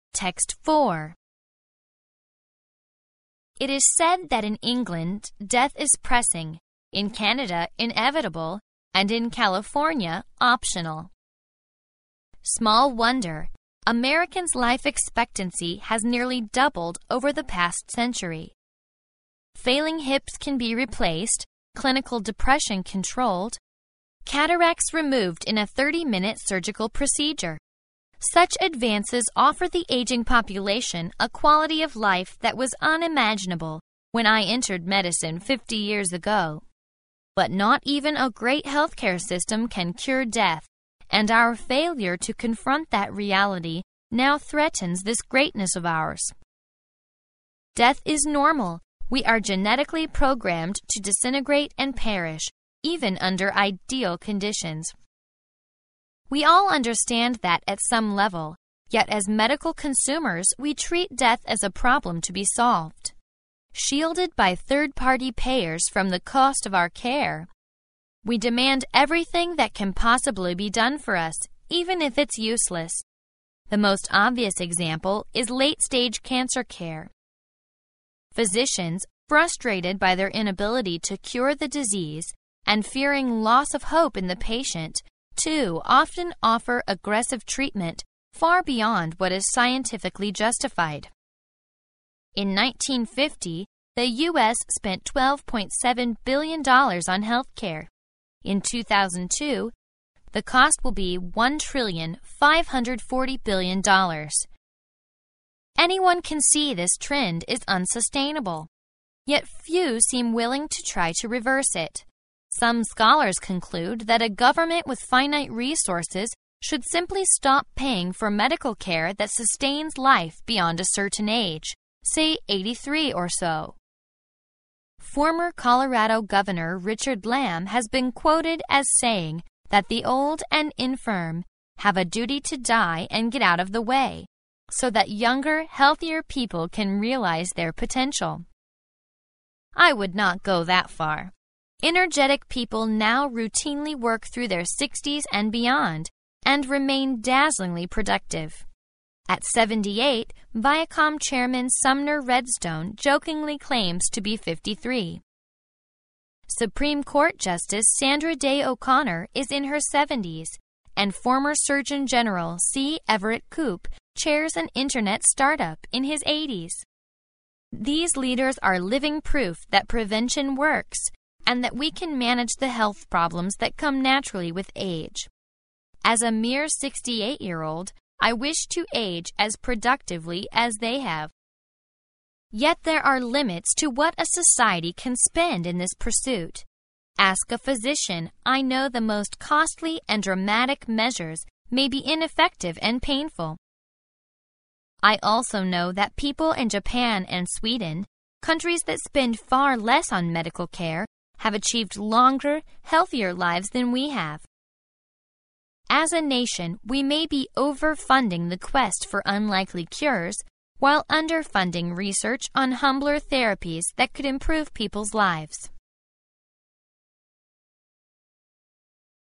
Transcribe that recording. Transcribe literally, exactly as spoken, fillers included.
Text four. It is said that in England, death is pressing, in Canada, inevitable, and in California, optional. Small wonder, Americans' life expectancy has nearly doubled over the past century. Failing hips can be replaced, clinical depression controlled, cataracts removed in a thirty-minute surgical procedure. Such advances offer the aging population a quality of life that was unimaginable when I entered medicine fifty years ago. But not even a great healthcare system can cure death, and our failure to confront that reality now threatens this greatness of ours. Death is normal. We are genetically programmed to disintegrate and perish, even under ideal conditions. We all understand that at some level, yet as medical consumers, we treat death as a problem to be solved. Shielded by third-party payers from the cost of our care, we demand everything that can possibly be done for us, even if it's useless. The most obvious example is late-stage cancer care. Physicians, frustrated by their inability to cure the disease and fearing loss of hope in the patient, too often offer aggressive treatment far beyond what is scientifically justified. In nineteen fifty, the U S spent twelve point seven billion dollars on health care. In two thousand two, the cost will be one trillion five hundred forty billion dollars. Anyone can see this trend is unsustainable, yet few seem willing to try to reverse it. Some scholars conclude that a government with finite resources should simply stop paying for medical care that sustains life beyond a certain age, say eighty-three or so. Former Colorado Governor Richard Lamb has been quoted as saying that the old and infirm have a duty to die and get out of the way, so that younger, healthier people can realize their potential. I would not go that far. Energetic people now routinely work through their sixties and beyond and remain dazzlingly productive. At seventy-eight, Viacom Chairman Sumner Redstone jokingly claims to be fifty-three. Supreme Court Justice Sandra Day O'Connor is in her seventies, and former Surgeon General C. Everett Koop chairs an internet startup in his eighties. These leaders are living proof that prevention works and that we can manage the health problems that come naturally with age. As a mere sixty-eight-year-old, I wish to age as productively as they have. Yet there are limits to what a society can spend in this pursuit. Ask a physician. I know the most costly and dramatic measures may be ineffective and painful. I also know that people in Japan and Sweden, countries that spend far less on medical care, have achieved longer, healthier lives than we have. As a nation, we may be overfunding the quest for unlikely cures while underfunding research on humbler therapies that could improve people's lives.